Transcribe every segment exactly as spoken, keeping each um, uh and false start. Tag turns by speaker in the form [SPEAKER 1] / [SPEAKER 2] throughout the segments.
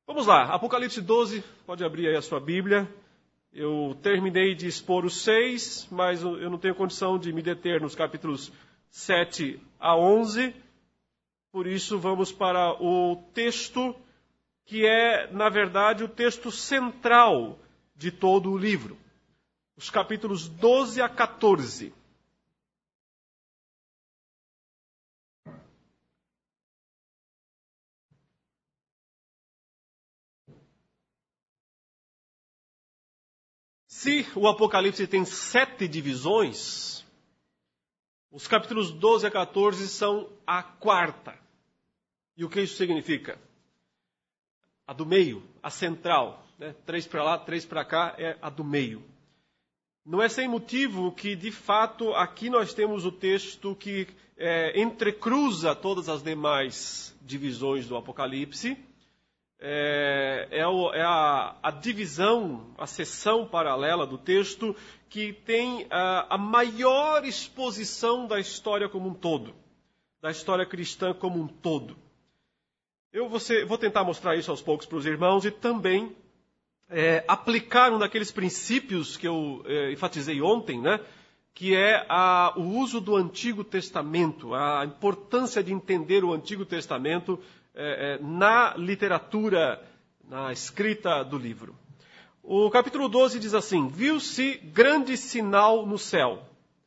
[SPEAKER 1] Vamos lá, Apocalipse doze, pode abrir aí a sua Bíblia. Eu terminei de expor os seis, mas eu não tenho condição de me deter nos capítulos sete a onze. Por isso, vamos para o texto que é, na verdade, o texto central de todo o livro. Os capítulos doze a quatorze. Se o Apocalipse tem sete divisões, os capítulos doze a quatorze são a quarta. E o que isso significa? A do meio, a central. Né? Três para lá, três para cá é a do meio. Não é sem motivo que, de fato, aqui nós temos o texto que é, entrecruza todas as demais divisões do Apocalipse. É, é, o, é a, a divisão, a seção paralela do texto que tem a, a maior exposição da história como um todo, da história cristã como um todo. Eu vou, ser, vou tentar mostrar isso aos poucos para os irmãos e também é, aplicar um daqueles princípios que eu é, enfatizei ontem, né? Que é a, o uso do Antigo Testamento, a importância de entender o Antigo Testamento É, é, na literatura, na escrita do livro. O capítulo doze diz assim: viu-se grande sinal no céu,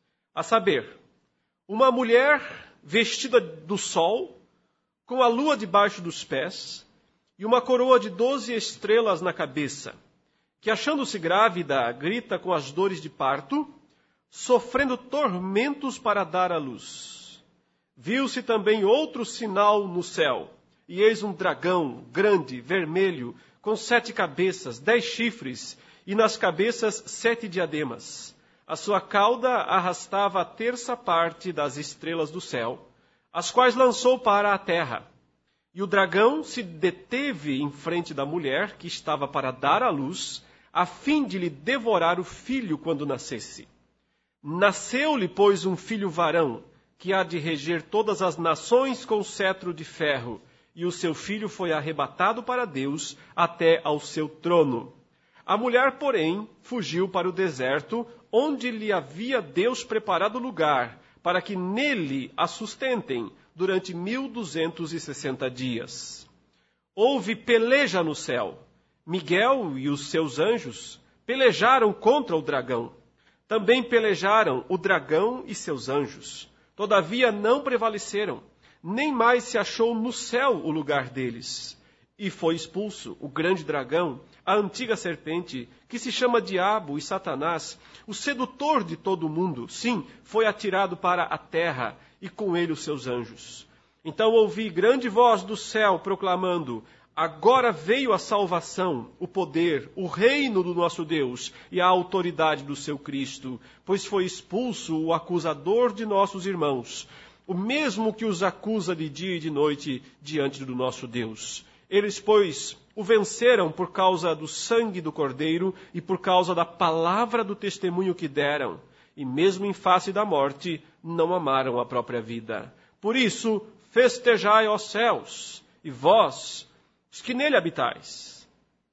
[SPEAKER 1] a saber, uma mulher vestida do sol, com a lua debaixo dos pés, e uma coroa de doze estrelas na cabeça, que, achando-se grávida, grita com as dores de parto, sofrendo tormentos para dar à luz. Viu-se também outro sinal no céu, e eis um dragão grande, vermelho, com sete cabeças, dez chifres, e nas cabeças sete diademas. A sua cauda arrastava a terça parte das estrelas do céu, as quais lançou para a terra. E o dragão se deteve em frente da mulher, que estava para dar à luz, a fim de lhe devorar o filho quando nascesse. Nasceu-lhe, pois, um filho varão, que há de reger todas as nações com cetro de ferro, e o seu filho foi arrebatado para Deus até ao seu trono. A mulher, porém, fugiu para o deserto, onde lhe havia Deus preparado lugar, para que nele a sustentem durante mil duzentos e sessenta dias. Houve peleja no céu. Miguel e os seus anjos pelejaram contra o dragão. Também pelejaram o dragão e seus anjos. Todavia não prevaleceram. Nem mais se achou no céu o lugar deles. E foi expulso o grande dragão, a antiga serpente, que se chama Diabo e Satanás, o sedutor de todo o mundo. Sim, foi atirado para a terra, e com ele os seus anjos. Então ouvi grande voz do céu proclamando: agora veio a salvação, o poder, o reino do nosso Deus e a autoridade do seu Cristo, pois foi expulso o acusador de nossos irmãos, o mesmo que os acusa de dia e de noite diante do nosso Deus. Eles, pois, o venceram por causa do sangue do Cordeiro e por causa da palavra do testemunho que deram. E mesmo em face da morte, não amaram a própria vida. Por isso, festejai, ó céus, e vós, os que nele habitais.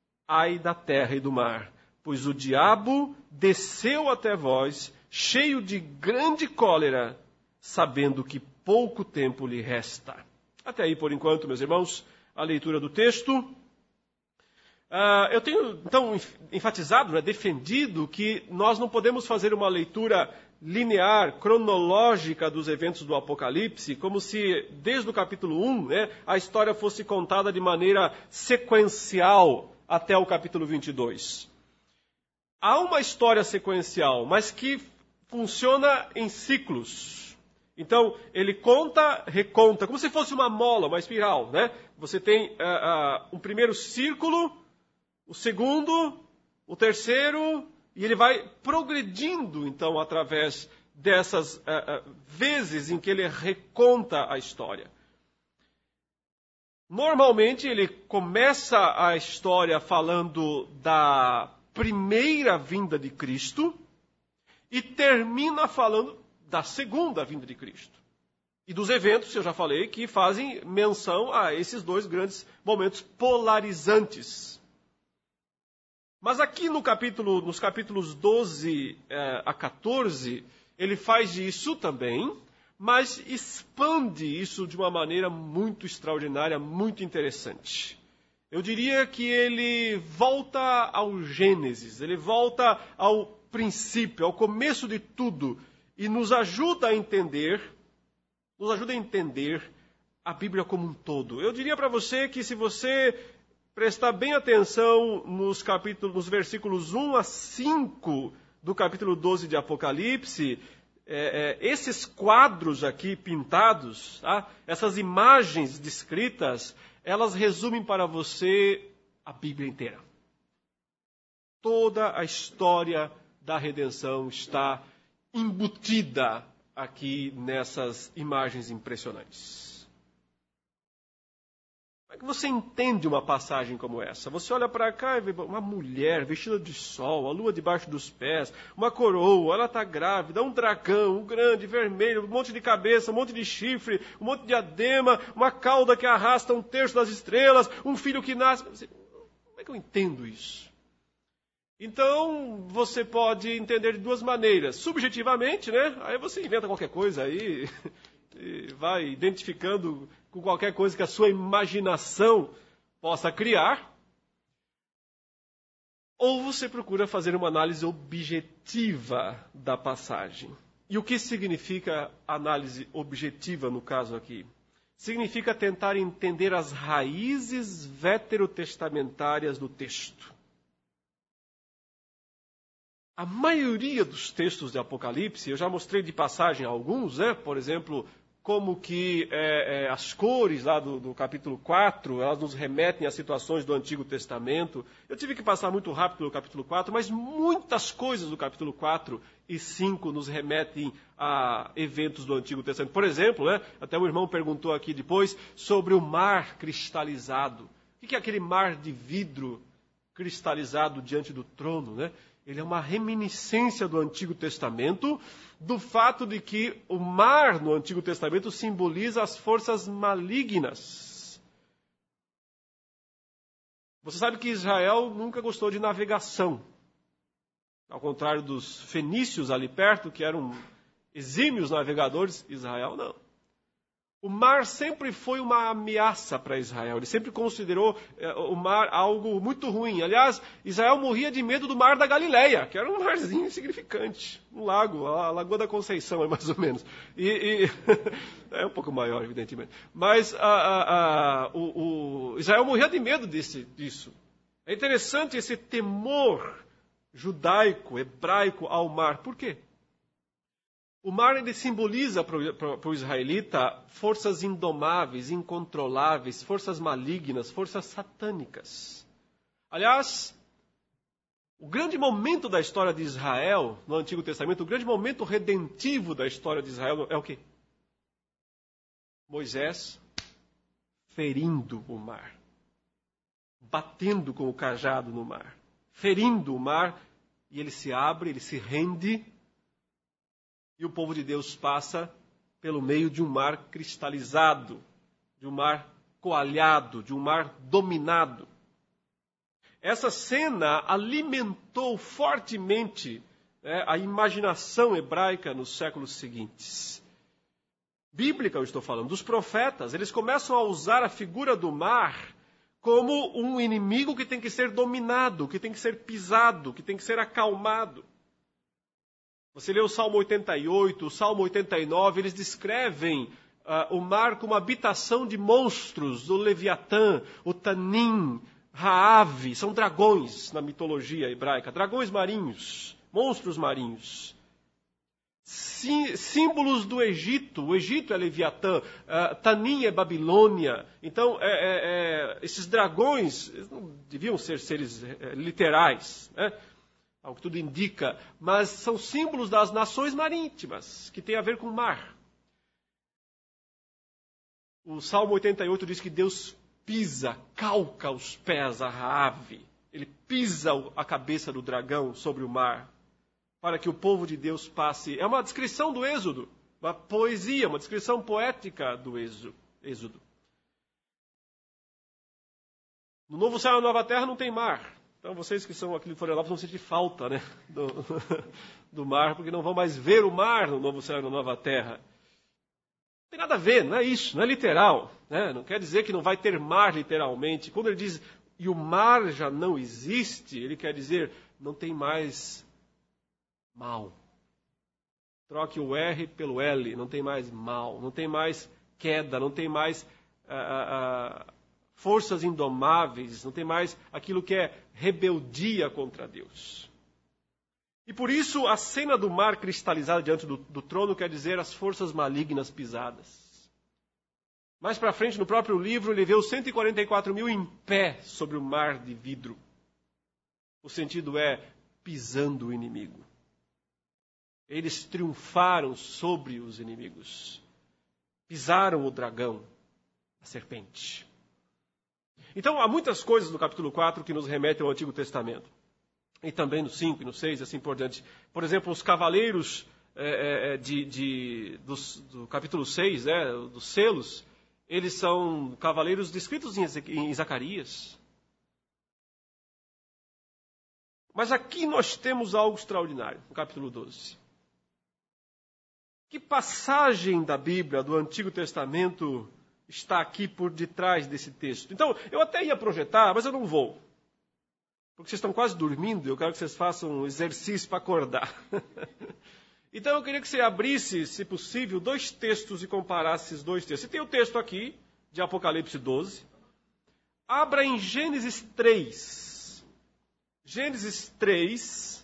[SPEAKER 1] Ai da terra e do mar, pois o diabo desceu até vós, cheio de grande cólera, sabendo que pouco tempo lhe resta. Até aí, por enquanto, meus irmãos, a leitura do texto. Uh, eu tenho, então, enfatizado, né, defendido que nós não podemos fazer uma leitura linear, cronológica dos eventos do Apocalipse, como se, desde o capítulo um, né, a história fosse contada de maneira sequencial até o capítulo vinte e dois. Há uma história sequencial, mas que funciona em ciclos. Então, ele conta, reconta, como se fosse uma mola, uma espiral, né? Você tem uh, uh, um primeiro círculo, o segundo, o terceiro, e ele vai progredindo, então, através dessas uh, uh, vezes em que ele reconta a história. Normalmente, ele começa a história falando da primeira vinda de Cristo e termina falando da segunda vinda de Cristo. E dos eventos, eu já falei, que fazem menção a esses dois grandes momentos polarizantes. Mas aqui no capítulo, nos capítulos doze eh, a quatorze, ele faz isso também, mas expande isso de uma maneira muito extraordinária, muito interessante. Eu diria que ele volta ao Gênesis, ele volta ao princípio, ao começo de tudo, e nos ajuda a entender, nos ajuda a entender a Bíblia como um todo. Eu diria para você que se você prestar bem atenção nos capítulos, nos versículos um a cinco do capítulo doze de Apocalipse, é, é, esses quadros aqui pintados, tá? Essas imagens descritas, elas resumem para você a Bíblia inteira. Toda a história da redenção está embutida aqui nessas imagens impressionantes. Como é que você entende uma passagem como essa? Você olha para cá e vê uma mulher vestida de sol, a lua debaixo dos pés, uma coroa, ela está grávida, um dragão, um grande, vermelho, um monte de cabeça, um monte de chifre, um monte de diadema, uma cauda que arrasta um terço das estrelas, um filho que nasce. Como é que eu entendo isso? Então, você pode entender de duas maneiras. Subjetivamente, né? Aí você inventa qualquer coisa aí e vai identificando com qualquer coisa que a sua imaginação possa criar. Ou você procura fazer uma análise objetiva da passagem. E o que significa análise objetiva no caso aqui? Significa tentar entender as raízes veterotestamentárias do texto. A maioria dos textos de Apocalipse, eu já mostrei de passagem alguns, né? Por exemplo, como que é, é, as cores lá do, do capítulo quatro, elas nos remetem a situações do Antigo Testamento. Eu tive que passar muito rápido pelo capítulo quatro, mas muitas coisas do capítulo quatro e cinco nos remetem a eventos do Antigo Testamento. Por exemplo, né, até o irmão perguntou aqui depois sobre o mar cristalizado. O que é aquele mar de vidro cristalizado diante do trono, né? Ele é uma reminiscência do Antigo Testamento, do fato de que o mar no Antigo Testamento simboliza as forças malignas. Você sabe que Israel nunca gostou de navegação. Ao contrário dos fenícios ali perto, que eram exímios navegadores, Israel não. O mar sempre foi uma ameaça para Israel. Ele sempre considerou eh, o mar algo muito ruim. Aliás, Israel morria de medo do mar da Galileia, que era um marzinho insignificante. Um lago, a Lagoa da Conceição, é mais ou menos. E, e é um pouco maior, evidentemente. Mas a, a, a, o, o Israel morria de medo desse, disso. É interessante esse temor judaico, hebraico ao mar. Por quê? O mar ele simboliza para o israelita forças indomáveis, incontroláveis, forças malignas, forças satânicas. Aliás, o grande momento da história de Israel no Antigo Testamento, o grande momento redentivo da história de Israel é o quê? Moisés ferindo o mar, batendo com o cajado no mar, ferindo o mar, e ele se abre, ele se rende. E o povo de Deus passa pelo meio de um mar cristalizado, de um mar coalhado, de um mar dominado. Essa cena alimentou fortemente né, a imaginação hebraica nos séculos seguintes. Bíblica, eu estou falando, dos profetas. Eles começam a usar a figura do mar como um inimigo que tem que ser dominado, que tem que ser pisado, que tem que ser acalmado. Você lê o Salmo oitenta e oito, o Salmo oitenta e nove, eles descrevem uh, o mar como habitação de monstros, o Leviatã, o Tanim, Raave, são dragões na mitologia hebraica, dragões marinhos, monstros marinhos. Sim, símbolos do Egito, o Egito é Leviatã, uh, Tanim é Babilônia. Então, é, é, é, esses dragões não deviam ser seres é, literais, né? Ao que tudo indica, mas são símbolos das nações marítimas, que tem a ver com o mar. O Salmo oitenta e oito diz que Deus pisa, calca os pés a Raave. Ele pisa a cabeça do dragão sobre o mar, para que o povo de Deus passe. É uma descrição do Êxodo. uma poesia, uma descrição poética do Êxodo. No Novo Céu e na Nova Terra não tem mar. Então vocês que são aqui de Florianópolis vão sentir falta, né, do, do mar, porque não vão mais ver o mar no Novo Céu e na Nova Terra. Não tem nada a ver, não é isso, não é literal. Né? Não quer dizer que não vai ter mar literalmente. Quando ele diz, e o mar já não existe, ele quer dizer, não tem mais mal. Troque o R pelo L, não tem mais mal, não tem mais queda, não tem mais ah, ah, forças indomáveis, não tem mais aquilo que é rebeldia contra Deus. E por isso a cena do mar cristalizado diante do, do trono quer dizer as forças malignas pisadas. Mais para frente, no próprio livro, ele vê os cento e quarenta e quatro mil em pé sobre o mar de vidro. O sentido é pisando o inimigo. Eles triunfaram sobre os inimigos. Pisaram o dragão, a serpente. Então, há muitas coisas no capítulo quatro que nos remetem ao Antigo Testamento. E também no cinco e no seis, e assim por diante. Por exemplo, os cavaleiros é, de, de, do, do capítulo seis, né, dos selos, eles são cavaleiros descritos em, em Zacarias. Mas aqui nós temos algo extraordinário, no capítulo doze. Que passagem da Bíblia, do Antigo Testamento, está aqui por detrás desse texto? Então, eu até ia projetar, mas eu não vou. Porque vocês estão quase dormindo, eu quero que vocês façam um exercício para acordar. Então, eu queria que você abrisse, se possível, dois textos e comparasse esses dois textos. Você tem o texto aqui, de Apocalipse doze. Abra em Gênesis três. Gênesis três.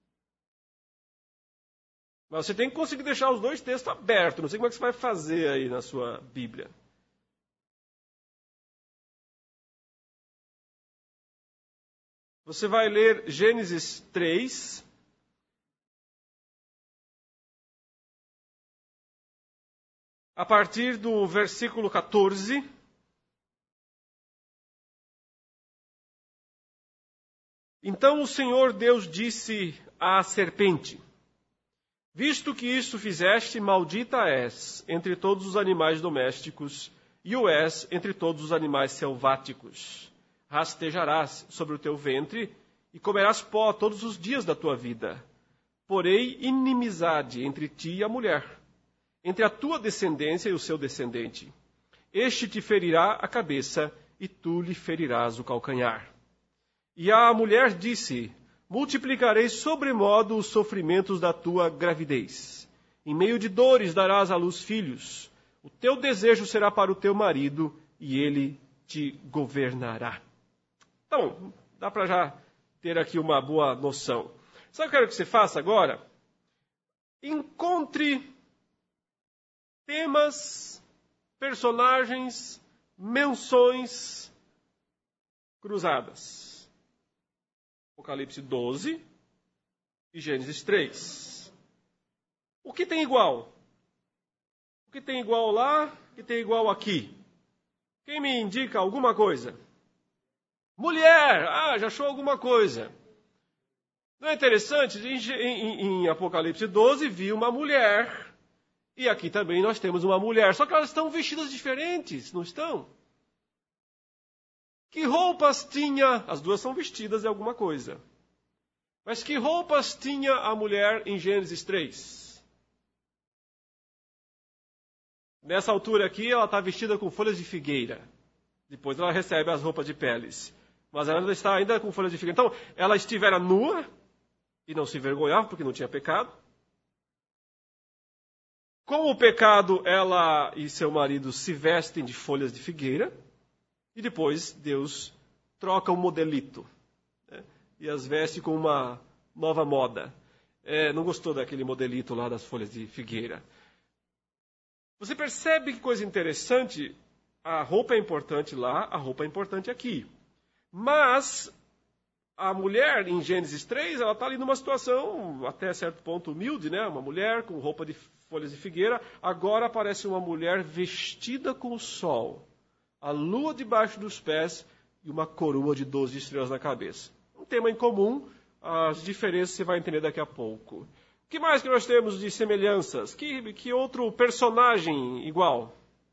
[SPEAKER 1] Mas você tem que conseguir deixar os dois textos abertos. Não sei como é que você vai fazer aí na sua Bíblia. Você vai ler Gênesis três. A partir do versículo quatorze. Então o Senhor Deus disse à serpente: visto que isto fizeste, maldita és entre todos os animais domésticos, e o és entre todos os animais selváticos. Rastejarás sobre o teu ventre, e comerás pó todos os dias da tua vida. Porém, inimizade entre ti e a mulher, entre a tua descendência e o seu descendente. Este te ferirá a cabeça, e tu lhe ferirás o calcanhar. E a mulher disse: multiplicarei sobremodo os sofrimentos da tua gravidez. Em meio de dores darás à luz filhos. O teu desejo será para o teu marido, e ele te governará. Então, dá para já ter aqui uma boa noção. Sabe o que eu quero que você faça agora? Encontre temas, personagens, menções cruzadas. Apocalipse doze e Gênesis três. O que tem igual? O que tem igual lá? O que tem igual aqui? Quem me indica alguma coisa? Mulher! Ah, já achou alguma coisa. Não é interessante? Em, em, em Apocalipse doze, vi uma mulher. E aqui também nós temos uma mulher. Só que elas estão vestidas diferentes, não estão? Que roupas tinha? As duas são vestidas de alguma coisa. Mas que roupas tinha a mulher em Gênesis três? Nessa altura aqui, ela está vestida com folhas de figueira. Depois ela recebe as roupas de peles. Mas ela está ainda com folhas de figueira. Então, ela estivera nua e não se envergonhava porque não tinha pecado. Com o pecado, ela e seu marido se vestem de folhas de figueira. E depois Deus troca o modelito, né, e as veste com uma nova moda. É, não gostou daquele modelito lá das folhas de figueira. Você percebe que coisa interessante? A roupa é importante lá, a roupa é importante aqui. Mas a mulher, em Gênesis três, ela está ali numa situação, até certo ponto, humilde, né? Uma mulher com roupa de folhas de figueira. Agora aparece uma mulher vestida com o sol, a lua debaixo dos pés e uma coroa de doze estrelas na cabeça. Um tema em comum, as diferenças você vai entender daqui a pouco. O que mais que nós temos de semelhanças? Que, que outro personagem igual?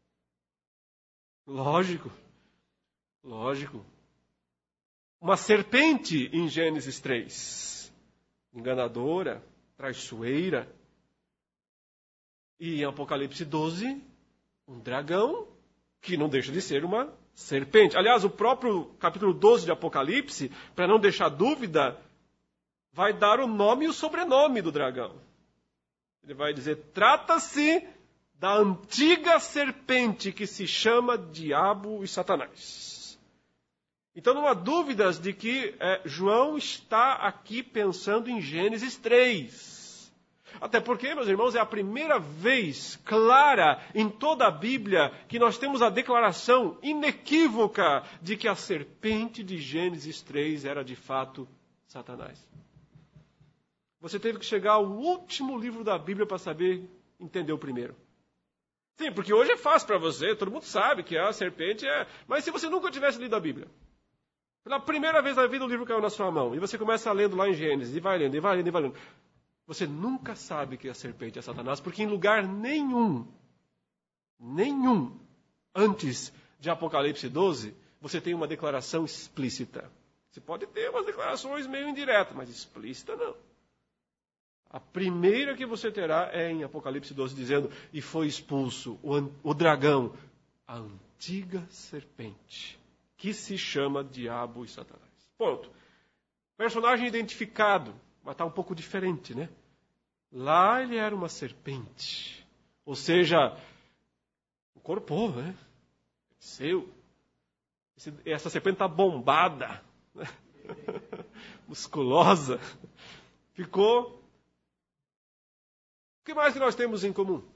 [SPEAKER 1] Lógico. Lógico. Uma serpente em Gênesis três. Enganadora, traiçoeira. E em Apocalipse doze, um dragão que não deixa de ser uma serpente. Aliás, o próprio capítulo doze de Apocalipse, para não deixar dúvida, vai dar o nome e o sobrenome do dragão. Ele vai dizer, trata-se da antiga serpente que se chama Diabo e Satanás. Então não há dúvidas de que é, João está aqui pensando em Gênesis três. Até porque, meus irmãos, é a primeira vez clara em toda a Bíblia que nós temos a declaração inequívoca de que a serpente de Gênesis três era de fato Satanás. Você teve que chegar ao último livro da Bíblia para saber entender o primeiro. Sim, porque hoje é fácil para você, todo mundo sabe que a serpente é... Mas se você nunca tivesse lido a Bíblia, pela primeira vez na vida o livro caiu na sua mão, e você começa lendo lá em Gênesis, e vai lendo, e vai lendo, e vai lendo, você nunca sabe que a serpente é Satanás, porque em lugar nenhum, nenhum, antes de Apocalipse doze, você tem uma declaração explícita. Você pode ter umas declarações meio indiretas, mas explícita não. A primeira que você terá é em Apocalipse doze, dizendo, e foi expulso o, o dragão, a antiga serpente, que se chama Diabo e Satanás. Ponto. Personagem identificado, mas está um pouco diferente, né? Lá ele era uma serpente, ou seja, incorporou, né? Cresceu. Essa serpente está bombada, né? Musculosa. Ficou... O que mais que nós temos em comum?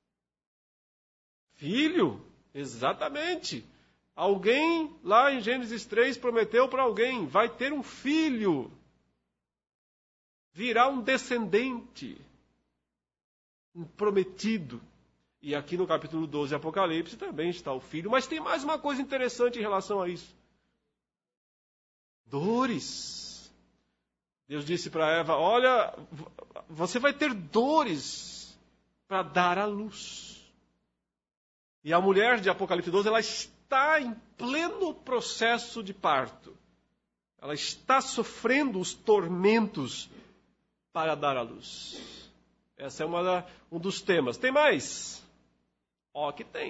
[SPEAKER 1] Filho, exatamente. Alguém lá em Gênesis três prometeu para alguém, vai ter um filho. Virá um descendente. Um prometido. E aqui no capítulo doze de Apocalipse também está o filho. Mas tem mais uma coisa interessante em relação a isso. Dores. Deus disse para Eva, olha, você vai ter dores para dar à luz. E a mulher de Apocalipse doze, ela está em pleno processo de parto. Ela está sofrendo os tormentos para dar à luz. Esse é uma da, um dos temas. Tem mais? Ó, que tem.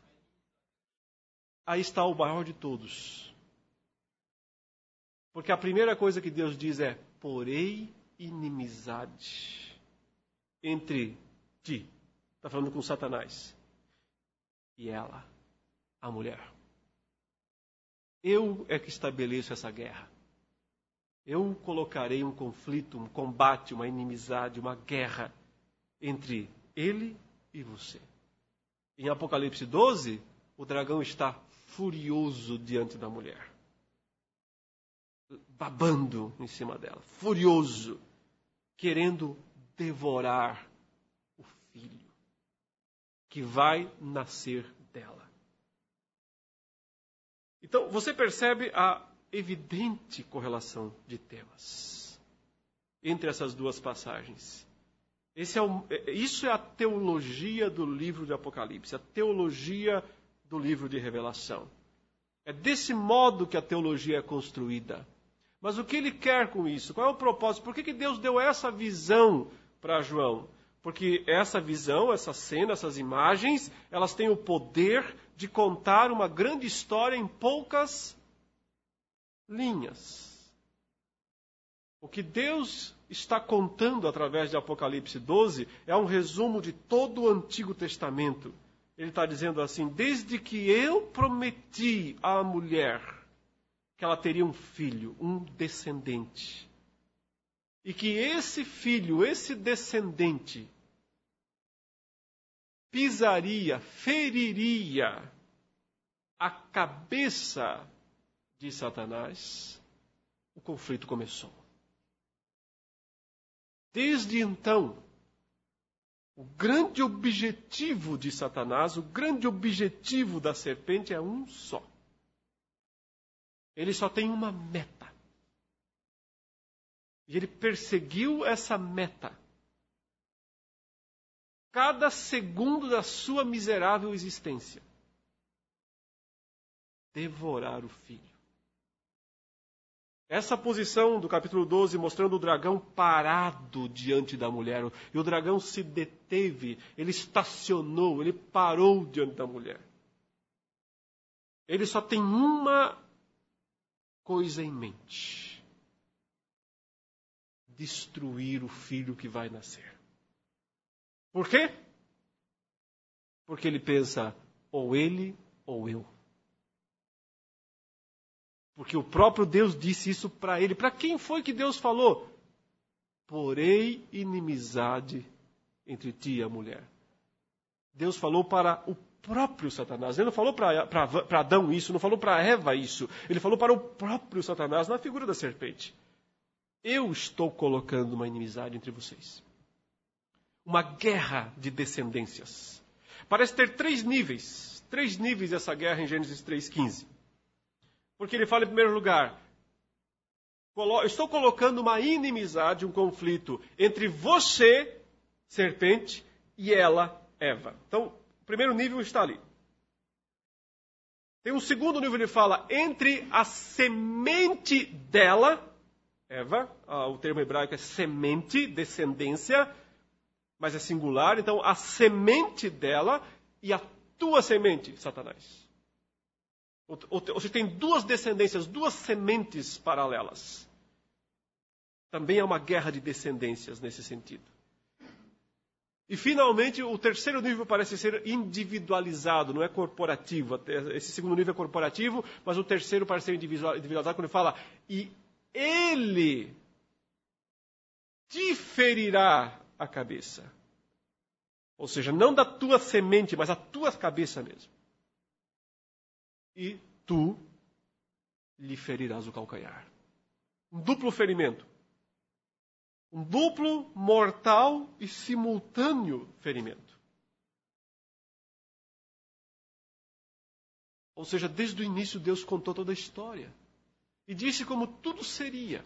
[SPEAKER 1] Aí está o maior de todos. Porque a primeira coisa que Deus diz é, porém inimizade entre ti, está falando com Satanás, e ela, a mulher. Eu é que estabeleço essa guerra. Eu colocarei um conflito, um combate, uma inimizade, uma guerra entre ele e você. Em Apocalipse doze, o dragão está furioso diante da mulher. Babando em cima dela, furioso, querendo devorar o filho que vai nascer dela. Então, você percebe a evidente correlação de temas entre essas duas passagens. Esse é o, isso é a teologia do livro de Apocalipse, a teologia do livro de Revelação. É desse modo que a teologia é construída. Mas o que ele quer com isso? Qual é o propósito? Por que que Deus deu essa visão para João? Porque essa visão, essa cena, essas imagens, elas têm o poder de contar uma grande história em poucas linhas. O que Deus está contando através de Apocalipse doze é um resumo de todo o Antigo Testamento. Ele está dizendo assim, desde que eu prometi à mulher que ela teria um filho, um descendente. E que esse filho, esse descendente, pisaria, feriria a cabeça de Satanás, o conflito começou. Desde então, o grande objetivo de Satanás, o grande objetivo da serpente é um só. Ele só tem uma meta. E ele perseguiu essa meta cada segundo da sua miserável existência. Devorar o filho. Essa posição do capítulo doze mostrando o dragão parado diante da mulher. E o dragão se deteve, ele estacionou, ele parou diante da mulher. Ele só tem uma coisa em mente: destruir o filho que vai nascer. Por quê? Porque ele pensa, ou ele ou eu. Porque o próprio Deus disse isso para ele. Para quem foi que Deus falou? Porém inimizade entre ti e a mulher. Deus falou para o próprio Satanás. Ele não falou para Adão isso, não falou para Eva isso. Ele falou para o próprio Satanás na figura da serpente. Eu estou colocando uma inimizade entre vocês. Uma guerra de descendências. Parece ter três níveis. Três níveis essa guerra em Gênesis três, quinze. Porque ele fala em primeiro lugar, estou colocando uma inimizade, um conflito entre você, serpente, e ela, Eva. Então, o primeiro nível está ali. Tem um segundo nível, ele fala, entre a semente dela, Eva, o termo hebraico é semente, descendência, mas é singular, então a semente dela e a tua semente, Satanás. Ou seja, tem duas descendências, duas sementes paralelas. Também é uma guerra de descendências nesse sentido. E, finalmente, o terceiro nível parece ser individualizado, não é corporativo. Esse segundo nível é corporativo, mas o terceiro parece ser individualizado quando ele fala, e ele te ferirá a cabeça. Ou seja, não da tua semente, mas a tua cabeça mesmo. E tu lhe ferirás o calcanhar. Um duplo ferimento. Um duplo, mortal e simultâneo ferimento. Ou seja, desde o início Deus contou toda a história. E disse como tudo seria.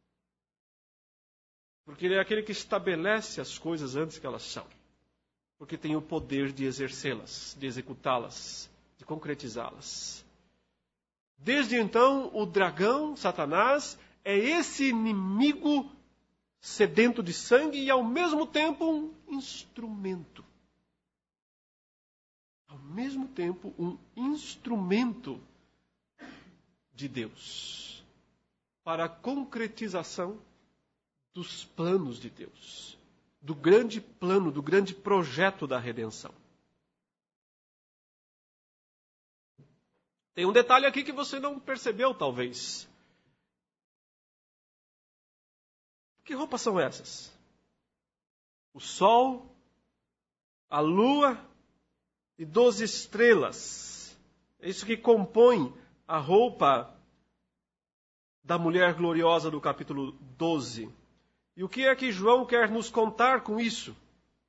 [SPEAKER 1] Porque Ele é aquele que estabelece as coisas antes que elas são. Porque tem o poder de exercê-las, de executá-las, de concretizá-las. Desde então, o dragão, Satanás, é esse inimigo sedento de sangue e, ao mesmo tempo, um instrumento. Ao mesmo tempo, um instrumento de Deus para a concretização dos planos de Deus, do grande plano, do grande projeto da redenção. Tem um detalhe aqui que você não percebeu, talvez. Que roupas são essas? O sol, a lua e doze estrelas. É isso que compõe a roupa da mulher gloriosa do capítulo doze. E o que é que João quer nos contar com isso?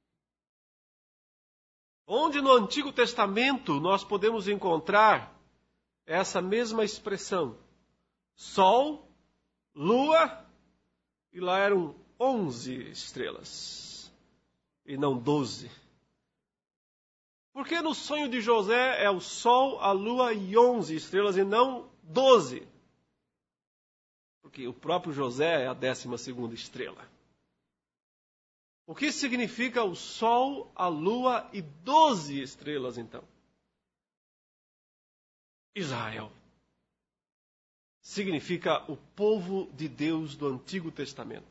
[SPEAKER 1] Onde no Antigo Testamento nós podemos encontrar essa mesma expressão? Sol, lua, e lá eram onze estrelas, e não doze. Por que no sonho de José é o sol, a lua e onze estrelas, e não doze? Porque o próprio José é a décima segunda estrela. O que significa o sol, a lua e doze estrelas, então? Israel. Significa o povo de Deus do Antigo Testamento.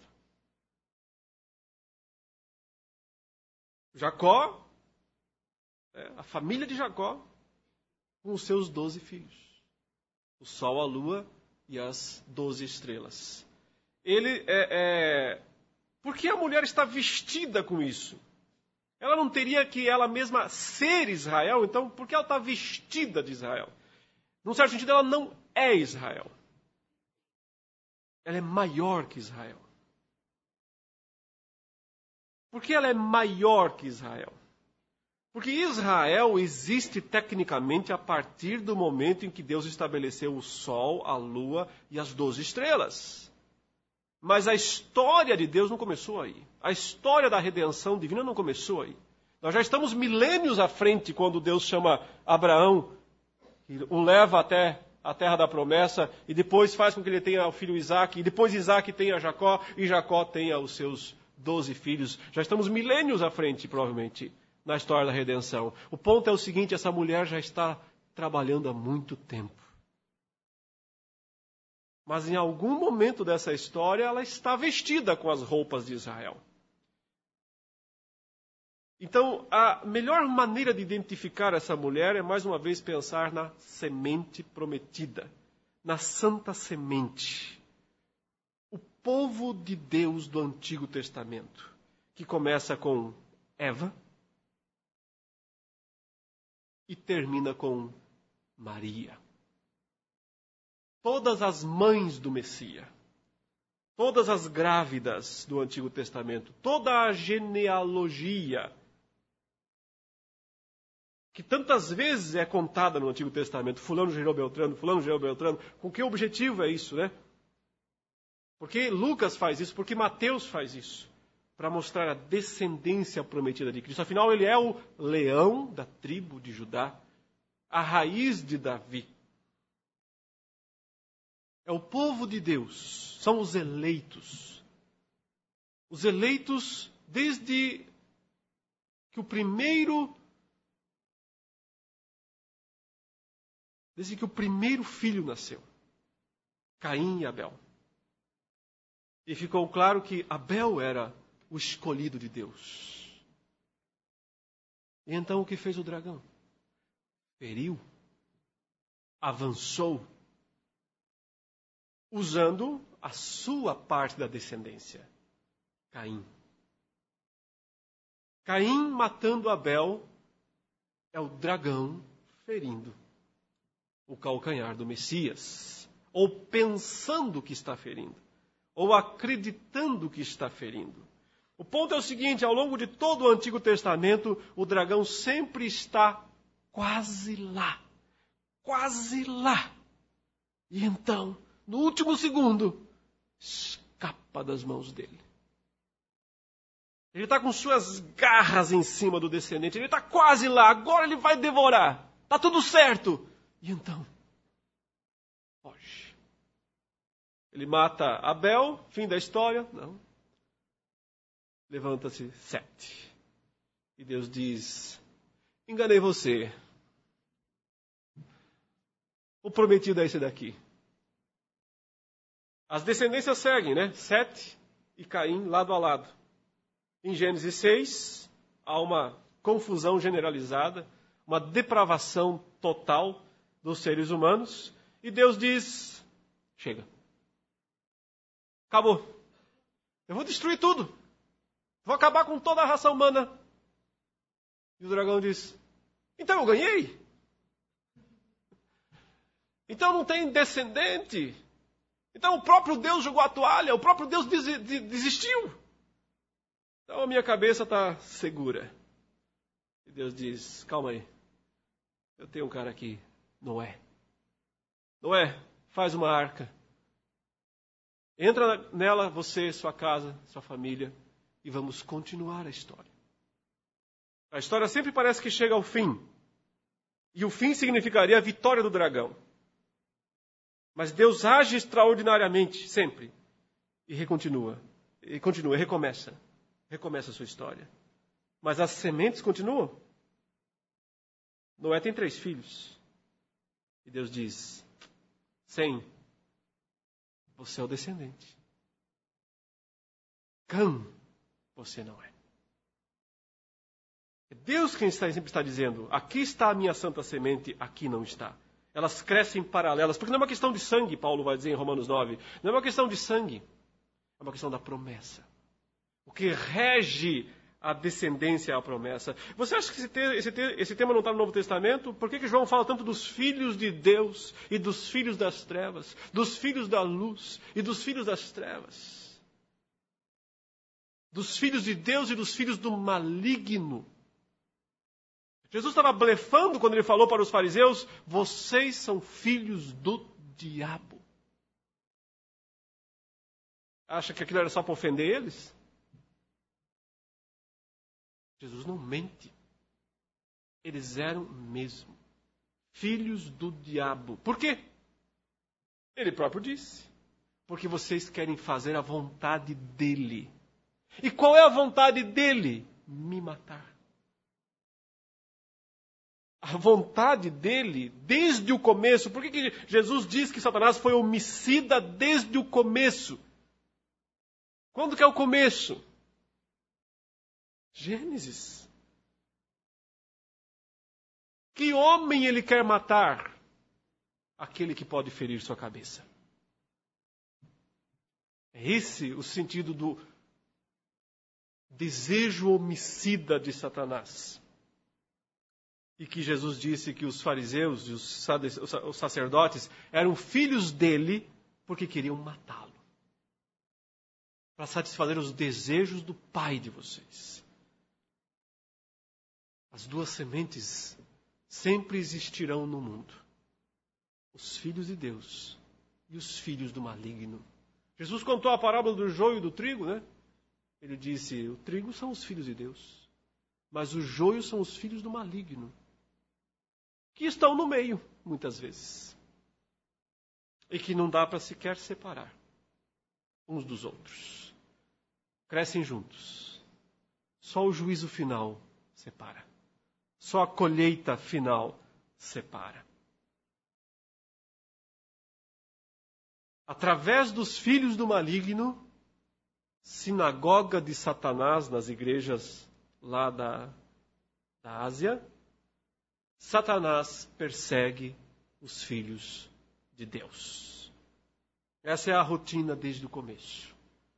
[SPEAKER 1] Jacó, a família de Jacó, com os seus doze filhos. O sol, a lua e as doze estrelas. Ele é, é... Por que a mulher está vestida com isso? Ela não teria que ela mesma ser Israel? Então, por que ela está vestida de Israel? Num certo sentido, ela não é Israel. Ela é maior que Israel. Por que ela é maior que Israel? Porque Israel existe tecnicamente a partir do momento em que Deus estabeleceu o sol, a lua e as doze estrelas. Mas a história de Deus não começou aí. A história da redenção divina não começou aí. Nós já estamos milênios à frente quando Deus chama Abraão, e o leva até a terra da promessa, e depois faz com que ele tenha o filho Isaque, e depois Isaque tenha Jacó, e Jacó tenha os seus doze filhos. Já estamos milênios à frente, provavelmente, na história da redenção. O ponto é o seguinte, essa mulher já está trabalhando há muito tempo. Mas em algum momento dessa história, ela está vestida com as roupas de Israel. Então, a melhor maneira de identificar essa mulher é, mais uma vez, pensar na semente prometida, na santa semente. O povo de Deus do Antigo Testamento, que começa com Eva e termina com Maria. Todas as mães do Messias, todas as grávidas do Antigo Testamento, toda a genealogia que tantas vezes é contada no Antigo Testamento, fulano gerou Beltrano, fulano gerou Beltrano, com que objetivo é isso, né? Porque Lucas faz isso, porque Mateus faz isso, para mostrar a descendência prometida de Cristo. Afinal, ele é o leão da tribo de Judá, a raiz de Davi. É o povo de Deus, são os eleitos. Os eleitos desde que o primeiro desde que o primeiro filho nasceu, Caim e Abel. E ficou claro que Abel era o escolhido de Deus. E então o que fez o dragão? Feriu, avançou, usando a sua parte da descendência, Caim. Caim matando Abel é o dragão ferindo o calcanhar do Messias, ou pensando que está ferindo, ou acreditando que está ferindo. O ponto é o seguinte, ao longo de todo o Antigo Testamento, o dragão sempre está quase lá, quase lá. E então, no último segundo, escapa das mãos dele. Ele está com suas garras em cima do descendente, ele está quase lá, agora ele vai devorar. Está tudo certo. E então, foge. Ele mata Abel, fim da história? Não. Levanta-se Sete. E Deus diz, enganei você. O prometido é esse daqui. As descendências seguem, né? Sete e Caim, lado a lado. Em Gênesis seis, há uma confusão generalizada, uma depravação total dos seres humanos, e Deus diz, chega. Acabou. Eu vou destruir tudo. Vou acabar com toda a raça humana. E o dragão diz, então eu ganhei? Então não tem descendente? Então o próprio Deus jogou a toalha, o próprio Deus desistiu? Então a minha cabeça está segura. E Deus diz, calma aí. Eu tenho um cara aqui, Noé. Noé, faz uma arca. Entra nela, você, sua casa, sua família, e vamos continuar a história. A história sempre parece que chega ao fim. E o fim significaria a vitória do dragão. Mas Deus age extraordinariamente, sempre. E recontinua. E continua, e recomeça. Recomeça a sua história. Mas as sementes continuam. Noé tem três filhos. E Deus diz, Sem, você é o descendente. Cã, você não é. É Deus quem está, sempre está dizendo, aqui está a minha santa semente, aqui não está. Elas crescem paralelas, porque não é uma questão de sangue, Paulo vai dizer em Romanos nove. Não é uma questão de sangue, é uma questão da promessa. O que rege a descendência é a promessa. Você acha que esse, te, esse, te, esse tema não está no Novo Testamento? Por que, que João fala tanto dos filhos de Deus e dos filhos das trevas, dos filhos da luz e dos filhos das trevas? Dos filhos de Deus e dos filhos do maligno. Jesus estava blefando quando ele falou para os fariseus, vocês são filhos do diabo. Acha que aquilo era só para ofender eles? Jesus não mente. Eles eram mesmo filhos do diabo. Por quê? Ele próprio disse. Porque vocês querem fazer a vontade dele. E qual é a vontade dele? Me matar. A vontade dele, desde o começo. Por que que Jesus diz que Satanás foi homicida desde o começo? Quando que é o começo? Gênesis. Que homem ele quer matar? Aquele que pode ferir sua cabeça. É esse o sentido do desejo homicida de Satanás. E que Jesus disse que os fariseus e os sacerdotes eram filhos dele porque queriam matá-lo. Para satisfazer os desejos do pai de vocês. As duas sementes sempre existirão no mundo. Os filhos de Deus e os filhos do maligno. Jesus contou a parábola do joio e do trigo, né? Ele disse, o trigo são os filhos de Deus, mas o joio são os filhos do maligno, que estão no meio, muitas vezes. E que não dá para sequer separar uns dos outros. Crescem juntos. Só o juízo final separa. Só a colheita final separa. Através dos filhos do maligno, sinagoga de Satanás nas igrejas lá da, da Ásia, Satanás persegue os filhos de Deus. Essa é a rotina desde o começo.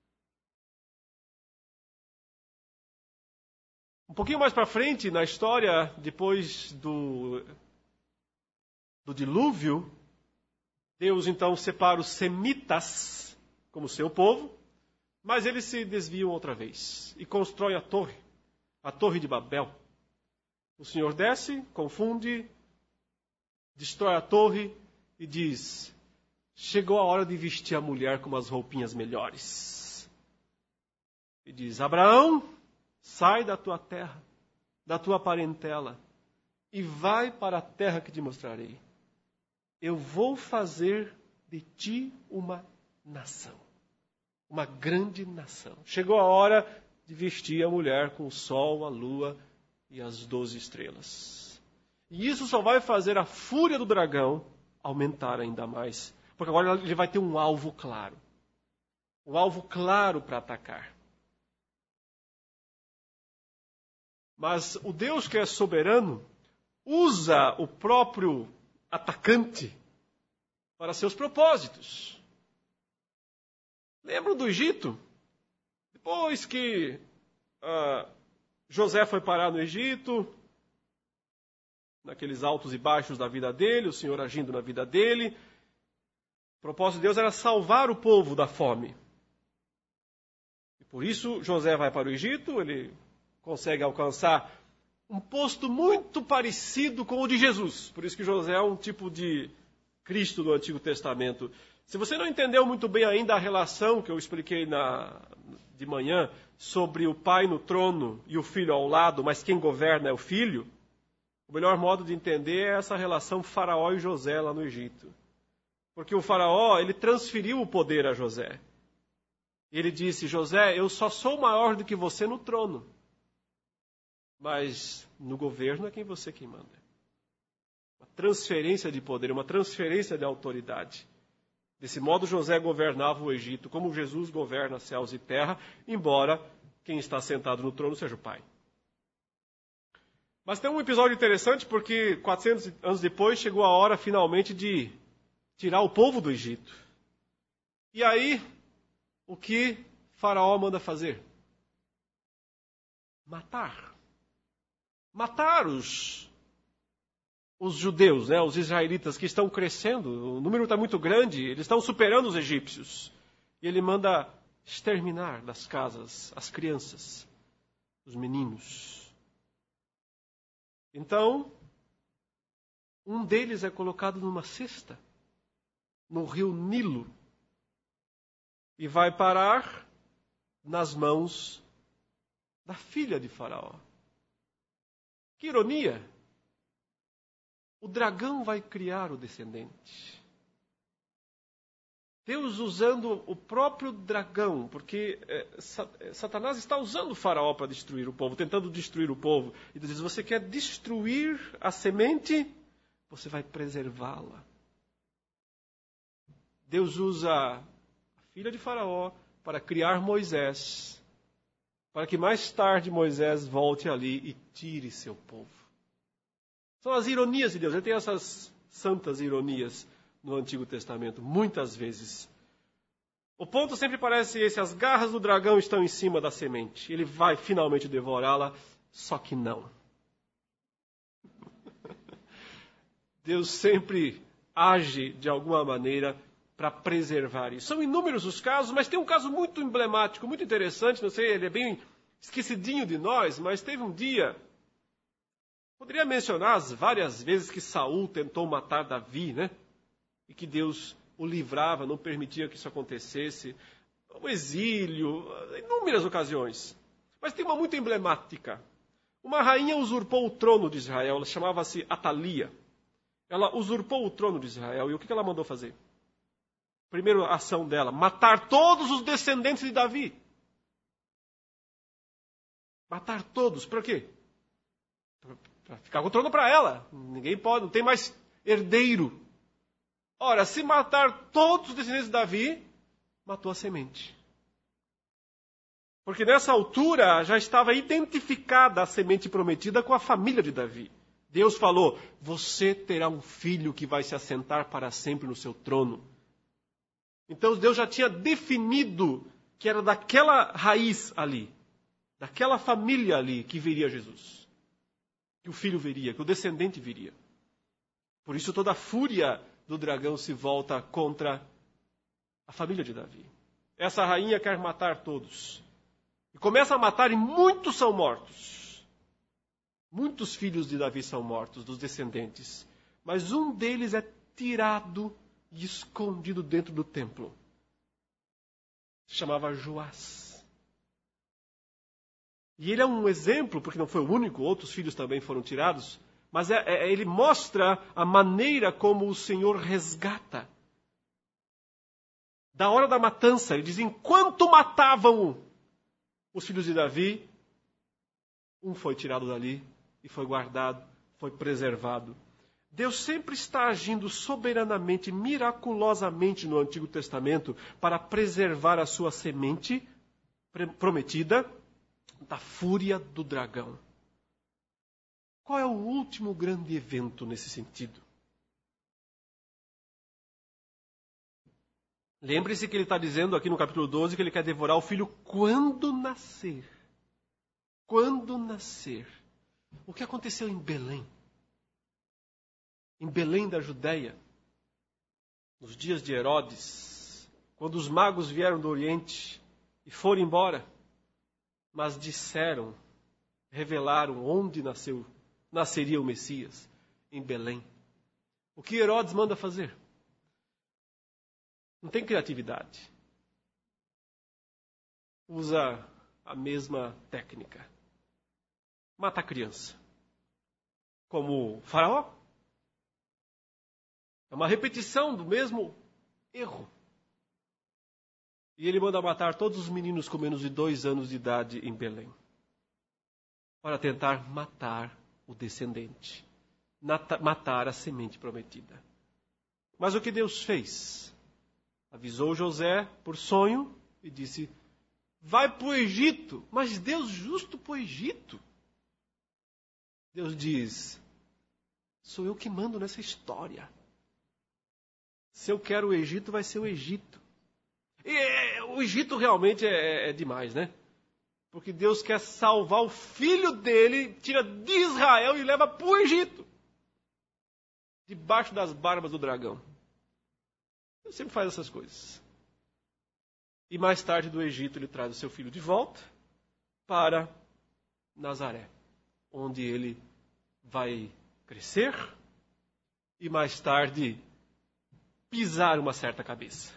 [SPEAKER 1] Um pouquinho mais para frente, na história, depois do, do dilúvio, Deus então separa os semitas como seu povo, mas eles se desviam outra vez e constroem a torre, a torre de Babel. O Senhor desce, confunde, destrói a torre e diz, chegou a hora de vestir a mulher com umas roupinhas melhores. E diz, Abraão, sai da tua terra, da tua parentela, e vai para a terra que te mostrarei. Eu vou fazer de ti uma nação. Uma grande nação. Chegou a hora de vestir a mulher com o sol, a lua e as doze estrelas. E isso só vai fazer a fúria do dragão aumentar ainda mais. Porque agora ele vai ter um alvo claro. Um alvo claro para atacar. Mas o Deus que é soberano usa o próprio atacante para seus propósitos. Lembram do Egito? Depois que uh, José foi parar no Egito, naqueles altos e baixos da vida dele, o Senhor agindo na vida dele, o propósito de Deus era salvar o povo da fome. E por isso José vai para o Egito, ele consegue alcançar um posto muito parecido com o de Jesus. Por isso que José é um tipo de Cristo do Antigo Testamento. Se você não entendeu muito bem ainda a relação que eu expliquei na, de manhã sobre o pai no trono e o filho ao lado, mas quem governa é o filho, o melhor modo de entender é essa relação Faraó e José lá no Egito. Porque o Faraó, ele transferiu o poder a José. E ele disse, José, eu só sou maior do que você no trono. Mas no governo é quem você quem manda. Uma transferência de poder, uma transferência de autoridade. Desse modo, José governava o Egito, como Jesus governa céus e terra, embora quem está sentado no trono seja o Pai. Mas tem um episódio interessante, porque quatrocentos anos depois chegou a hora, finalmente, de tirar o povo do Egito. E aí, o que Faraó manda fazer? Matar. Matar os, os judeus, né, os israelitas que estão crescendo. O número está muito grande, eles estão superando os egípcios. E ele manda exterminar das casas as crianças, os meninos. Então, um deles é colocado numa cesta, no rio Nilo, e vai parar nas mãos da filha de Faraó. Que ironia! O dragão vai criar o descendente. Deus usando o próprio dragão, porque é, Satanás está usando o faraó para destruir o povo, tentando destruir o povo. E Deus diz, você quer destruir a semente? Você vai preservá-la. Deus usa a filha de faraó para criar Moisés, para que mais tarde Moisés volte ali e tire seu povo. São as ironias de Deus. Ele tem essas santas ironias no Antigo Testamento, muitas vezes. O ponto sempre parece esse, as garras do dragão estão em cima da semente. Ele vai finalmente devorá-la, só que não. Deus sempre age de alguma maneira para preservar isso. São inúmeros os casos, mas tem um caso muito emblemático, muito interessante, não sei, ele é bem esquecidinho de nós, mas teve um dia, poderia mencionar as várias vezes que Saul tentou matar Davi, né? E que Deus o livrava, não permitia que isso acontecesse. O exílio, inúmeras ocasiões. Mas tem uma muito emblemática. Uma rainha usurpou o trono de Israel, ela chamava-se Atalia. Ela usurpou o trono de Israel, e o que ela mandou fazer? Primeira ação dela, matar todos os descendentes de Davi. Matar todos, para quê? Para ficar com o trono para ela. Ninguém pode, não tem mais herdeiro. Ora, se matar todos os descendentes de Davi, matou a semente. Porque nessa altura já estava identificada a semente prometida com a família de Davi. Deus falou, você terá um filho que vai se assentar para sempre no seu trono. Então Deus já tinha definido que era daquela raiz ali, daquela família ali que viria Jesus. Que o filho viria, que o descendente viria. Por isso toda a fúria do dragão se volta contra a família de Davi. Essa rainha quer matar todos. E começa a matar e muitos são mortos. Muitos filhos de Davi são mortos, dos descendentes. Mas um deles é tirado e escondido dentro do templo. Se chamava Joás. E ele é um exemplo, porque não foi o único, outros filhos também foram tirados. Mas é, é, ele mostra a maneira como o Senhor resgata. Da hora da matança, ele diz, enquanto matavam os filhos de Davi, um foi tirado dali e foi guardado, foi preservado. Deus sempre está agindo soberanamente, miraculosamente no Antigo Testamento para preservar a sua semente prometida da fúria do dragão. Qual é o último grande evento nesse sentido? Lembre-se que ele está dizendo aqui no capítulo doze que ele quer devorar o filho quando nascer. Quando nascer. O que aconteceu em Belém? Em Belém da Judéia, nos dias de Herodes, quando os magos vieram do Oriente e foram embora, mas disseram, revelaram onde nasceu nasceria o Messias, em Belém. O que Herodes manda fazer? Não tem criatividade. Usa a mesma técnica. Mata a criança. Como o faraó. É uma repetição do mesmo erro. E ele manda matar todos os meninos com menos de dois anos de idade em Belém. Para tentar matar o descendente, matar a semente prometida. Mas o que Deus fez? Avisou José por sonho e disse, vai para o Egito. Mas Deus justo para o Egito? Deus diz, sou eu que mando nessa história. Se eu quero o Egito, vai ser o Egito. E é, o Egito realmente é, é demais, né? Porque Deus quer salvar o filho dele, tira de Israel e leva para o Egito. Debaixo das barbas do dragão. Deus sempre faz essas coisas. E mais tarde do Egito ele traz o seu filho de volta para Nazaré. Onde ele vai crescer e mais tarde pisar uma certa cabeça.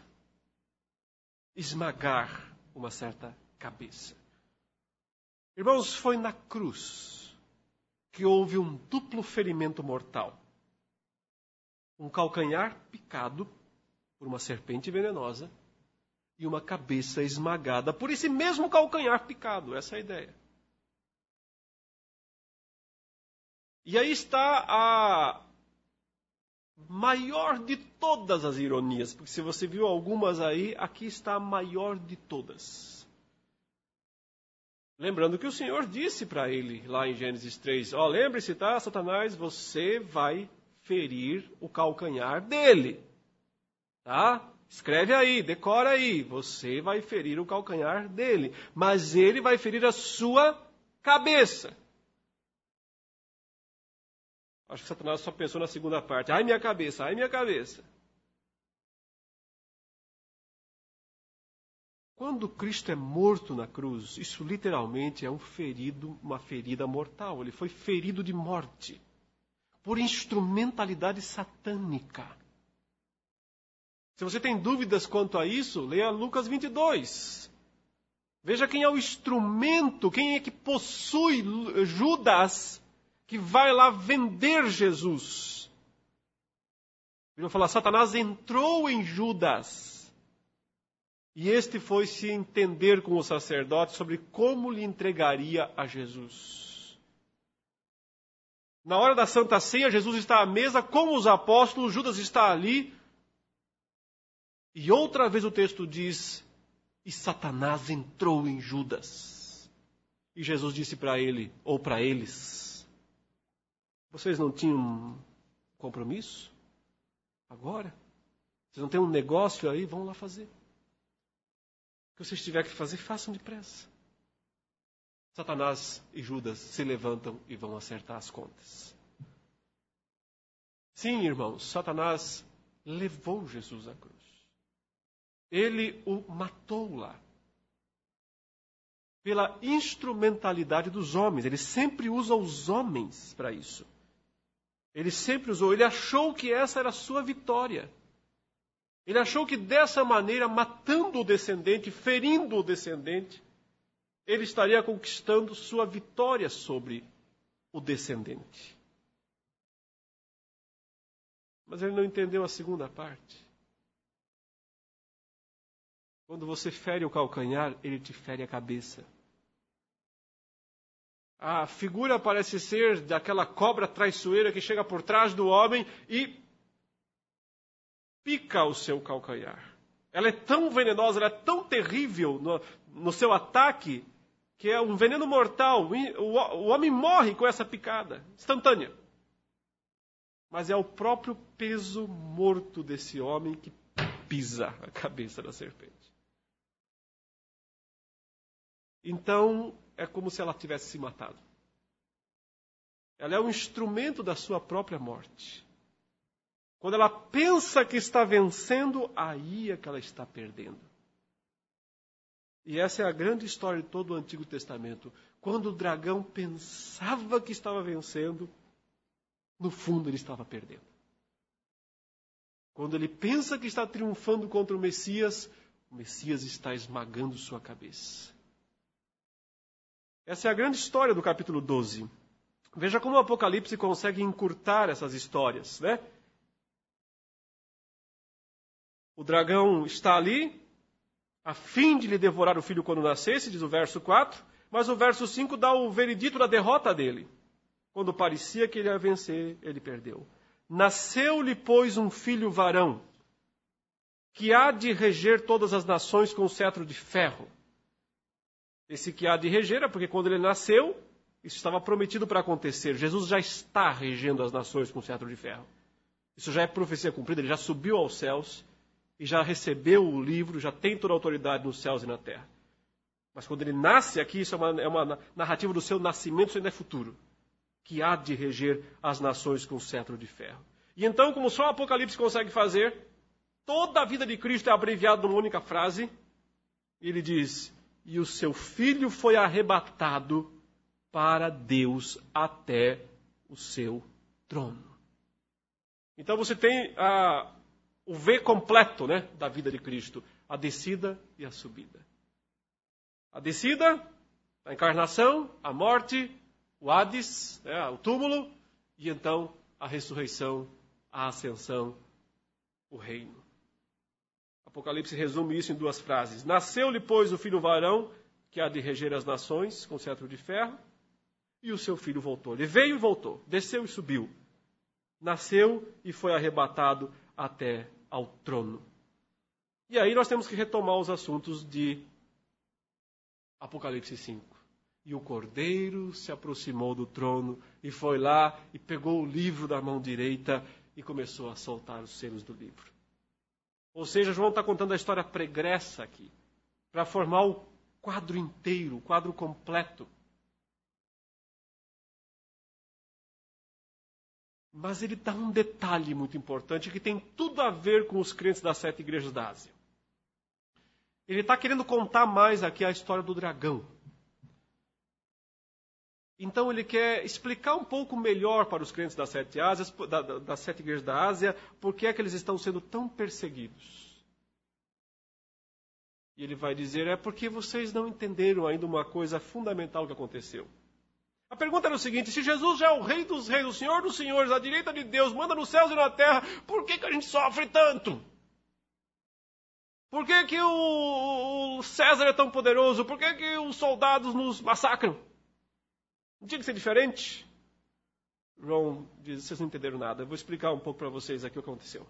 [SPEAKER 1] Esmagar uma certa cabeça. Irmãos, foi na cruz que houve um duplo ferimento mortal. Um calcanhar picado por uma serpente venenosa e uma cabeça esmagada por esse mesmo calcanhar picado. Essa é a ideia. E aí está a maior de todas as ironias, porque se você viu algumas aí, aqui está a maior de todas. Lembrando que o Senhor disse para ele, lá em Gênesis três, ó, lembre-se, tá, Satanás, você vai ferir o calcanhar dele. Tá? Escreve aí, decora aí, você vai ferir o calcanhar dele, mas ele vai ferir a sua cabeça. Acho que Satanás só pensou na segunda parte. Ai, minha cabeça, ai, minha cabeça. Quando Cristo é morto na cruz, isso literalmente é um ferido, uma ferida mortal. Ele foi ferido de morte por instrumentalidade satânica. Se você tem dúvidas quanto a isso, leia Lucas vinte e dois. Veja quem é o instrumento, quem é que possui Judas, que vai lá vender Jesus. Ele vai falar, Satanás entrou em Judas. E este foi se entender com o sacerdote sobre como lhe entregaria a Jesus. Na hora da Santa Ceia, Jesus está à mesa com os apóstolos, Judas está ali. E outra vez o texto diz, e Satanás entrou em Judas. E Jesus disse para ele, ou para eles, vocês não tinham compromisso? Agora? Vocês não têm um negócio aí? Vão lá fazer. O que vocês tiverem que fazer, façam depressa. Satanás e Judas se levantam e vão acertar as contas. Sim, irmãos, Satanás levou Jesus à cruz. Ele o matou lá. Pela instrumentalidade dos homens. Ele sempre usa os homens para isso. Ele sempre usou, ele achou que essa era a sua vitória. Ele achou que dessa maneira, matando o descendente, ferindo o descendente, ele estaria conquistando sua vitória sobre o descendente. Mas ele não entendeu a segunda parte. Quando você fere o calcanhar, ele te fere a cabeça. A figura parece ser daquela cobra traiçoeira que chega por trás do homem e pica o seu calcanhar. Ela é tão venenosa, ela é tão terrível no, no seu ataque, que é um veneno mortal. O, o homem morre com essa picada, instantânea. Mas é o próprio peso morto desse homem que pisa a cabeça da serpente. Então, é como se ela tivesse se matado. Ela é um instrumento da sua própria morte. Quando ela pensa que está vencendo, aí é que ela está perdendo. E essa é a grande história de todo o Antigo Testamento. Quando o dragão pensava que estava vencendo, no fundo ele estava perdendo. Quando ele pensa que está triunfando contra o Messias, o Messias está esmagando sua cabeça. Essa é a grande história do capítulo doze. Veja como o Apocalipse consegue encurtar essas histórias, né? O dragão está ali, a fim de lhe devorar o filho quando nascesse, diz o verso quatro, mas o verso cinco dá o veredito da derrota dele. Quando parecia que ele ia vencer, ele perdeu. Nasceu-lhe, pois, um filho varão, que há de reger todas as nações com o cetro de ferro. Esse que há de reger é porque quando ele nasceu, isso estava prometido para acontecer. Jesus já está regendo as nações com o cetro de ferro. Isso já é profecia cumprida, ele já subiu aos céus e já recebeu o livro, já tem toda a autoridade nos céus e na terra. Mas quando ele nasce aqui, isso é uma, é uma narrativa do seu nascimento, isso ainda é futuro. Que há de reger as nações com o cetro de ferro. E então, como só o Apocalipse consegue fazer, toda a vida de Cristo é abreviada numa única frase. E ele diz, e o seu filho foi arrebatado para Deus até o seu trono. Então você tem a, o V completo, né, da vida de Cristo. A descida e a subida. A descida, a encarnação, a morte, o Hades, né, o túmulo, e então a ressurreição, a ascensão, o reino. Apocalipse resume isso em duas frases. Nasceu-lhe, pois, o filho varão, que há de reger as nações com cetro de ferro, e o seu filho voltou. Ele veio e voltou, desceu e subiu. Nasceu e foi arrebatado até ao trono. E aí nós temos que retomar os assuntos de Apocalipse cinco. E o Cordeiro se aproximou do trono e foi lá e pegou o livro da mão direita e começou a soltar os selos do livro. Ou seja, João está contando a história pregressa aqui, para formar o quadro inteiro, o quadro completo. Mas ele dá um detalhe muito importante que tem tudo a ver com os crentes das sete igrejas da Ásia. Ele está querendo contar mais aqui a história do dragão. Então ele quer explicar um pouco melhor para os crentes das sete, Ásias, da, da, das sete igrejas da Ásia por que é que eles estão sendo tão perseguidos. E ele vai dizer, é porque vocês não entenderam ainda uma coisa fundamental que aconteceu. A pergunta era o seguinte, se Jesus já é o rei dos reis, o senhor dos senhores, à direita de Deus, manda nos céus e na terra, por que, que a gente sofre tanto? Por que, que o, o César é tão poderoso? Por que, que os soldados nos massacram? Não tinha que ser diferente? João diz, vocês não entenderam nada. Eu vou explicar um pouco para vocês aqui o que aconteceu.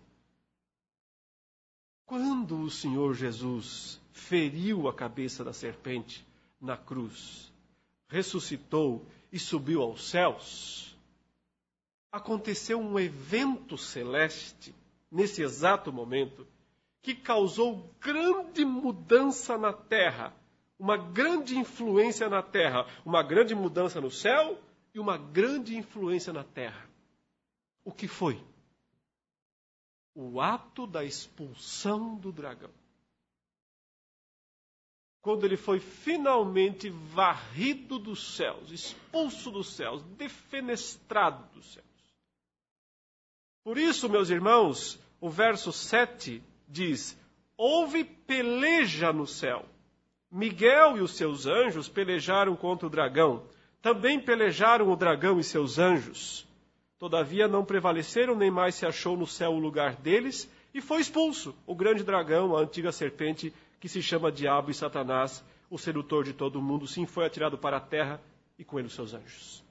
[SPEAKER 1] Quando o Senhor Jesus feriu a cabeça da serpente na cruz, ressuscitou e subiu aos céus, aconteceu um evento celeste, nesse exato momento, que causou grande mudança na terra, uma grande influência na terra, uma grande mudança no céu e uma grande influência na terra. O que foi? O ato da expulsão do dragão. Quando ele foi finalmente varrido dos céus, expulso dos céus, defenestrado dos céus. Por isso, meus irmãos, o verso sete diz, houve peleja no céu. Miguel e os seus anjos pelejaram contra o dragão. Também pelejaram o dragão e seus anjos. Todavia não prevaleceram, nem mais se achou no céu o lugar deles, e foi expulso o grande dragão, a antiga serpente, que se chama Diabo e Satanás, o sedutor de todo o mundo. Sim, foi atirado para a terra, e com ele os seus anjos.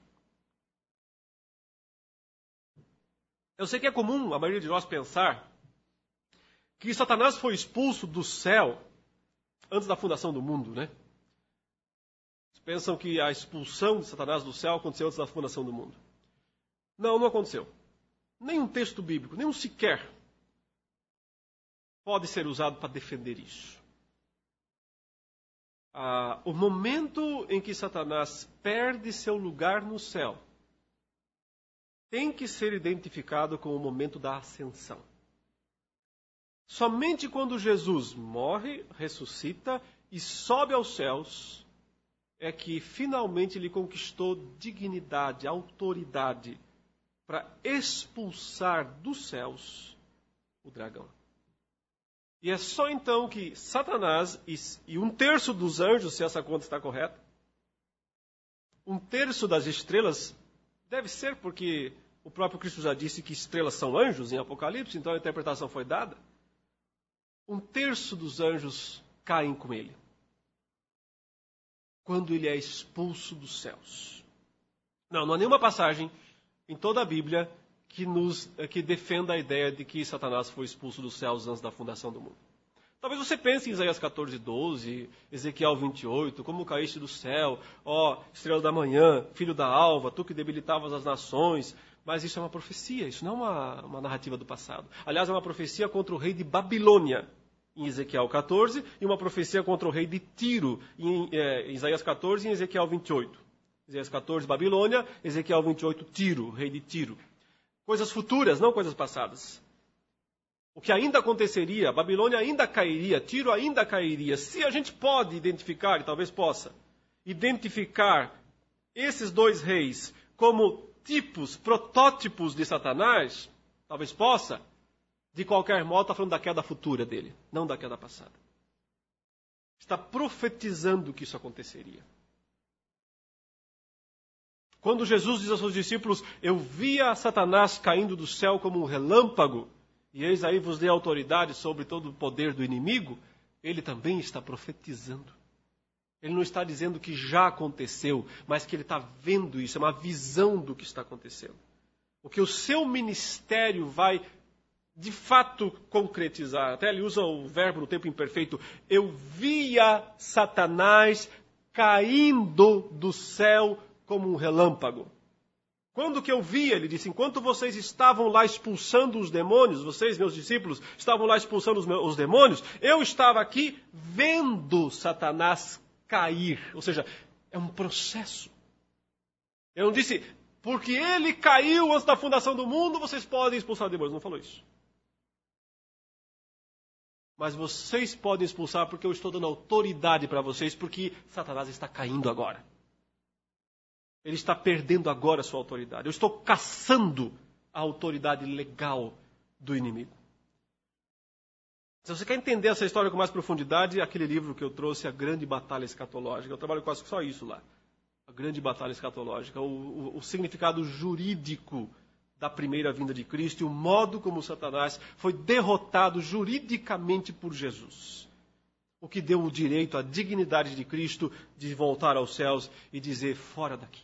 [SPEAKER 1] Eu sei que é comum a maioria de nós pensar que Satanás foi expulso do céu antes da fundação do mundo, né? Pensam que a expulsão de Satanás do céu aconteceu antes da fundação do mundo. Não, não aconteceu. Nenhum texto bíblico, nenhum sequer, pode ser usado para defender isso. Ah, o momento em que Satanás perde seu lugar no céu tem que ser identificado com o momento da ascensão. Somente quando Jesus morre, ressuscita e sobe aos céus, é que finalmente ele conquistou dignidade, autoridade, para expulsar dos céus o dragão. E é só então que Satanás e, e um terço dos anjos, se essa conta está correta, um terço das estrelas, deve ser porque o próprio Cristo já disse que estrelas são anjos em Apocalipse, então a interpretação foi dada. Um terço dos anjos caem com ele, quando ele é expulso dos céus. Não, não há nenhuma passagem em toda a Bíblia que, nos, que defenda a ideia de que Satanás foi expulso dos céus antes da fundação do mundo. Talvez você pense em Isaías catorze, doze, Ezequiel vinte e oito, como caíste do céu, ó estrela da manhã, filho da alva, tu que debilitavas as nações. Mas isso é uma profecia, isso não é uma, uma narrativa do passado. Aliás, é uma profecia contra o rei de Babilônia, em Ezequiel catorze, e uma profecia contra o rei de Tiro, em, é, em Isaías catorze e em Ezequiel vinte e oito. Isaías catorze, Babilônia, Ezequiel vinte e oito, Tiro, rei de Tiro. Coisas futuras, não coisas passadas. O que ainda aconteceria, Babilônia ainda cairia, Tiro ainda cairia. Se a gente pode identificar, e talvez possa, identificar esses dois reis como tipos, protótipos de Satanás, talvez possa, de qualquer modo está falando da queda futura dele, não da queda passada. Está profetizando que isso aconteceria. Quando Jesus diz aos seus discípulos, eu via Satanás caindo do céu como um relâmpago, e eis aí vos dei autoridade sobre todo o poder do inimigo, ele também está profetizando. Ele não está dizendo que já aconteceu, mas que ele está vendo isso, é uma visão do que está acontecendo. O que o seu ministério vai, de fato, concretizar. Até ele usa o verbo no tempo imperfeito. Eu via Satanás caindo do céu como um relâmpago. Quando que eu via, ele disse, enquanto vocês estavam lá expulsando os demônios, vocês, meus discípulos, estavam lá expulsando os, meus, os demônios, eu estava aqui vendo Satanás cair. Ou seja, é um processo. Eu não disse, porque ele caiu antes da fundação do mundo, vocês podem expulsar demônios. Não falou isso. Mas vocês podem expulsar porque eu estou dando autoridade para vocês, porque Satanás está caindo agora. Ele está perdendo agora a sua autoridade. Eu estou caçando a autoridade legal do inimigo. Se você quer entender essa história com mais profundidade, aquele livro que eu trouxe, A Grande Batalha Escatológica. Eu trabalho quase só isso lá. A Grande Batalha Escatológica. O, o, o significado jurídico da primeira vinda de Cristo e o modo como Satanás foi derrotado juridicamente por Jesus. O que deu o direito, a dignidade de Cristo de voltar aos céus e dizer, fora daqui.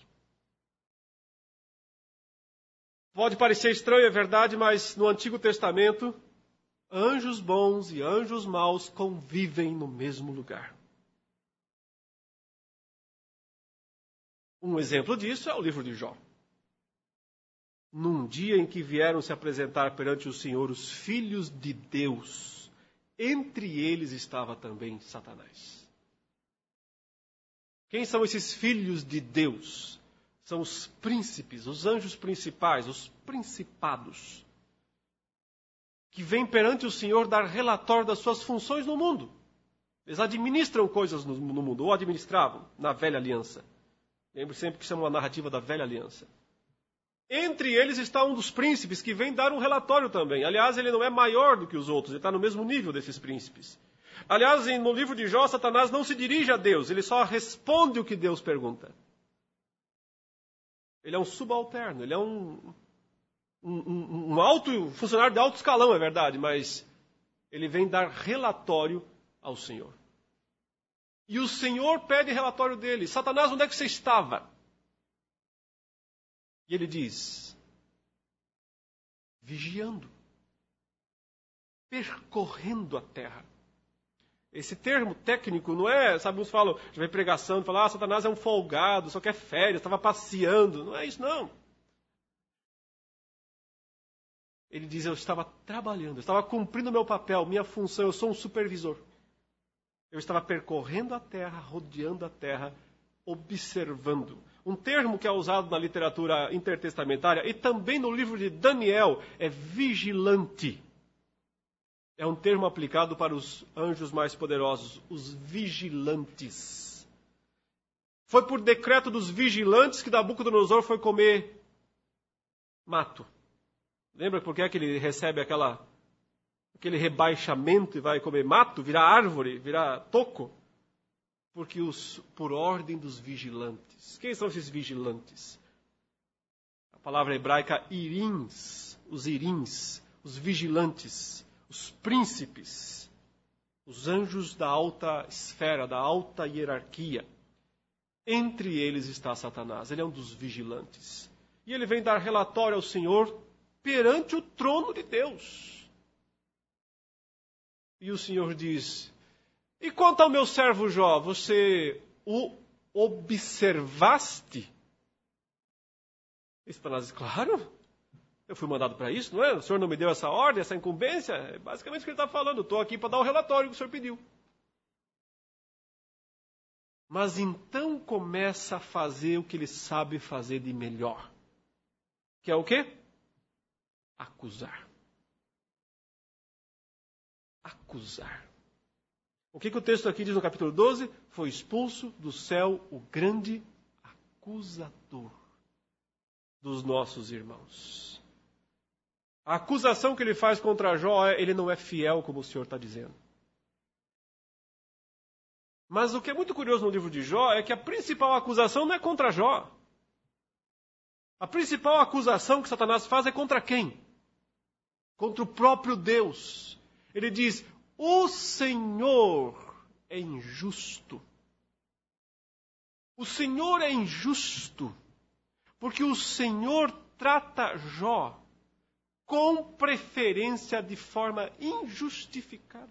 [SPEAKER 1] Pode parecer estranho, é verdade, mas no Antigo Testamento, anjos bons e anjos maus convivem no mesmo lugar. Um exemplo disso é o livro de Jó. Num dia em que vieram se apresentar perante o Senhor os filhos de Deus, entre eles estava também Satanás. Quem são esses filhos de Deus? São os príncipes, os anjos principais, os principados, que vêm perante o Senhor dar relatório das suas funções no mundo. Eles administram coisas no, no mundo, ou administravam na velha aliança. Lembre sempre que isso é uma narrativa da velha aliança. Entre eles está um dos príncipes que vem dar um relatório também. Aliás, ele não é maior do que os outros, ele está no mesmo nível desses príncipes. Aliás, no livro de Jó, Satanás não se dirige a Deus, ele só responde o que Deus pergunta. Ele é um subalterno, ele é um, um, um, um alto funcionário de alto escalão, é verdade, mas ele vem dar relatório ao Senhor. E o Senhor pede relatório dele. Satanás, onde é que você estava? E ele diz, vigiando, percorrendo a terra. Esse termo técnico não é, sabe, uns falam, já vem pregação, falam, ah, Satanás é um folgado, só quer férias, estava passeando. Não é isso, não. Ele diz, eu estava trabalhando, eu estava cumprindo o meu papel, minha função, eu sou um supervisor. Eu estava percorrendo a terra, rodeando a terra, observando. Um termo que é usado na literatura intertestamentária e também no livro de Daniel é vigilante. É um termo aplicado para os anjos mais poderosos, os vigilantes. Foi por decreto dos vigilantes que Nabucodonosor foi comer mato. Lembra por que é que ele recebe aquela, aquele rebaixamento e vai comer mato, virar árvore, virar toco? Porque os, por ordem dos vigilantes. Quem são esses vigilantes? A palavra hebraica irins, os irins, os vigilantes. Os príncipes, os anjos da alta esfera, da alta hierarquia. Entre eles está Satanás, ele é um dos vigilantes. E ele vem dar relatório ao Senhor perante o trono de Deus. E o Senhor diz, e quanto ao meu servo Jó, você o observaste? E Satanás diz, claro. Eu fui mandado para isso, não é? O senhor não me deu essa ordem, essa incumbência? É basicamente o que ele está falando. Estou aqui para dar o relatório que o senhor pediu. Mas então começa a fazer o que ele sabe fazer de melhor. Que é o quê? Acusar. Acusar. O que, que o texto aqui diz no capítulo doze? Foi expulso do céu o grande acusador dos nossos irmãos. A acusação que ele faz contra Jó é ele não é fiel, como o Senhor está dizendo. Mas o que é muito curioso no livro de Jó é que a principal acusação não é contra Jó. A principal acusação que Satanás faz é contra quem? Contra o próprio Deus. Ele diz, o Senhor é injusto. O Senhor é injusto, porque o Senhor trata Jó com preferência de forma injustificada.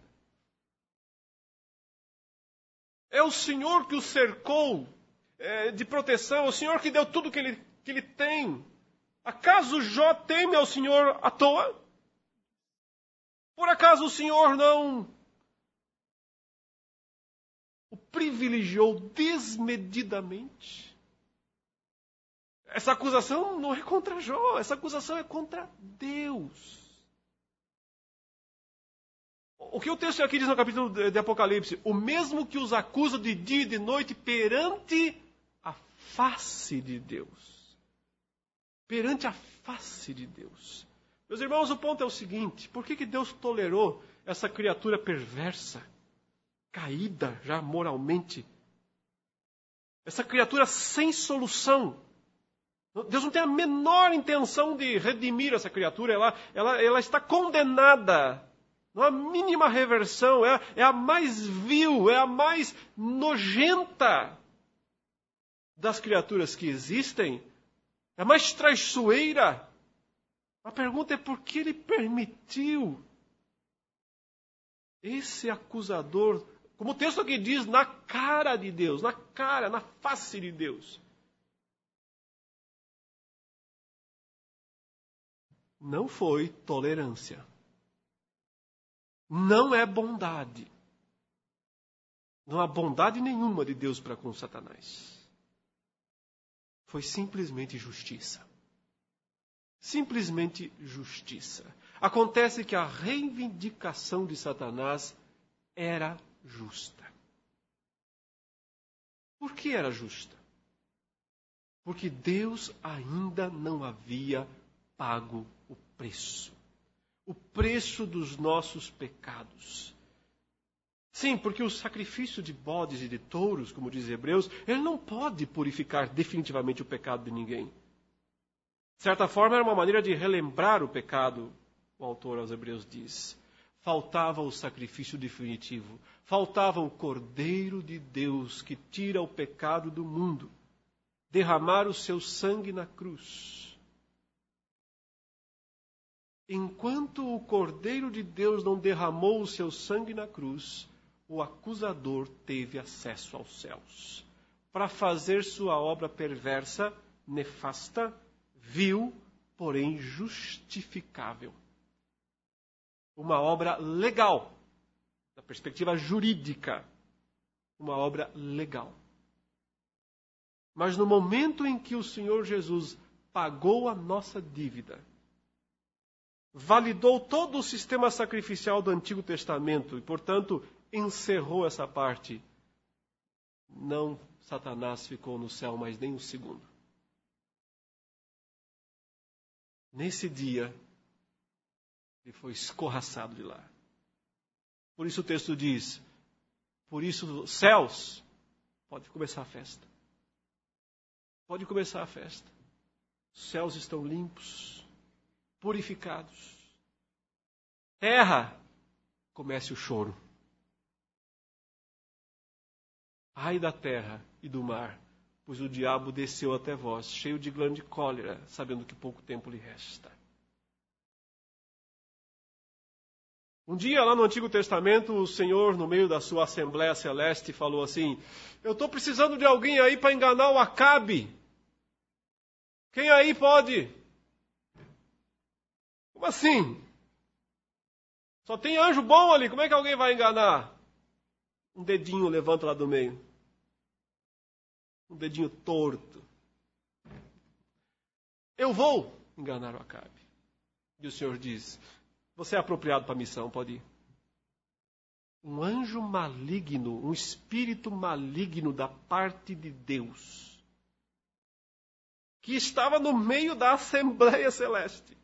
[SPEAKER 1] É o Senhor que o cercou é, de proteção, é o Senhor que deu tudo que ele, que ele tem. Acaso Jó teme ao Senhor à toa? Por acaso o Senhor não o privilegiou desmedidamente? Essa acusação não é contra Jó, essa acusação é contra Deus. O que o texto aqui diz no capítulo de Apocalipse? O mesmo que os acusa de dia e de noite perante a face de Deus. Perante a face de Deus. Meus irmãos, o ponto é o seguinte, por que que Deus tolerou essa criatura perversa, caída já moralmente? Essa criatura sem solução. Deus não tem a menor intenção de redimir essa criatura. Ela, ela, ela está condenada. Não há mínima reversão. É, é a mais vil, é a mais nojenta das criaturas que existem. É a mais traiçoeira. A pergunta é por que ele permitiu esse acusador, como o texto aqui diz, na cara de Deus, na cara, na face de Deus. Não foi tolerância. Não é bondade. Não há bondade nenhuma de Deus para com Satanás. Foi simplesmente justiça. Simplesmente justiça. Acontece que a reivindicação de Satanás era justa. Por que era justa? Porque Deus ainda não havia pago o preço. O preço dos nossos pecados. Sim, porque o sacrifício de bodes e de touros, como diz Hebreus, ele não pode purificar definitivamente o pecado de ninguém. De certa forma, era uma maneira de relembrar o pecado, o autor aos Hebreus diz. Faltava o sacrifício definitivo. Faltava o Cordeiro de Deus que tira o pecado do mundo. Derramar o seu sangue na cruz. Enquanto o Cordeiro de Deus não derramou o seu sangue na cruz, o acusador teve acesso aos céus. Para fazer sua obra perversa, nefasta, vil, porém justificável. Uma obra legal, da perspectiva jurídica. Uma obra legal. Mas no momento em que o Senhor Jesus pagou a nossa dívida, validou todo o sistema sacrificial do Antigo Testamento e, portanto, encerrou essa parte, não Satanás ficou no céu mais nem um segundo. Nesse dia, ele foi escorraçado de lá. Por isso o texto diz, por isso, céus, pode começar a festa. Pode começar a festa. Os céus estão limpos, purificados. Terra, comece o choro. Ai da terra e do mar, pois o diabo desceu até vós, cheio de grande cólera, sabendo que pouco tempo lhe resta. Um dia, lá no Antigo Testamento, o Senhor, no meio da sua Assembleia Celeste, falou assim, eu estou precisando de alguém aí para enganar o Acabe. Quem aí pode? Como assim? Só tem anjo bom ali, como é que alguém vai enganar? Um dedinho levanta lá do meio. Um dedinho torto. Eu vou enganar o Acabe. E o Senhor diz, você é apropriado para a missão, pode ir. Um anjo maligno, um espírito maligno da parte de Deus, que estava no meio da Assembleia Celeste,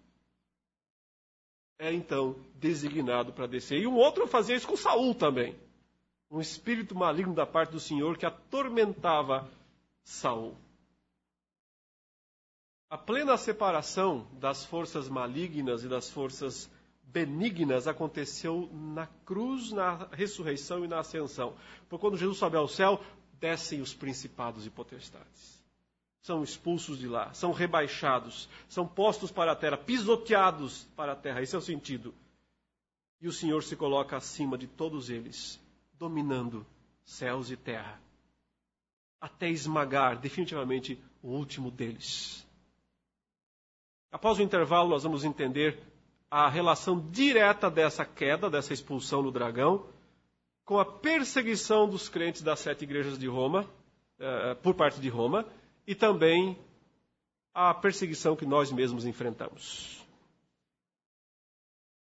[SPEAKER 1] é então designado para descer. E um outro fazia isso com Saul também. Um espírito maligno da parte do Senhor que atormentava Saul. A plena separação das forças malignas e das forças benignas aconteceu na cruz, na ressurreição e na ascensão. Porque quando Jesus sobe ao céu, descem os principados e potestades. São expulsos de lá, são rebaixados, são postos para a terra, pisoteados para a terra. Esse é o sentido. E o Senhor se coloca acima de todos eles, dominando céus e terra, até esmagar definitivamente o último deles. Após o intervalo, nós vamos entender a relação direta dessa queda, dessa expulsão do dragão, com a perseguição dos crentes das sete igrejas de Roma, uh, por parte de Roma, e também a perseguição que nós mesmos enfrentamos.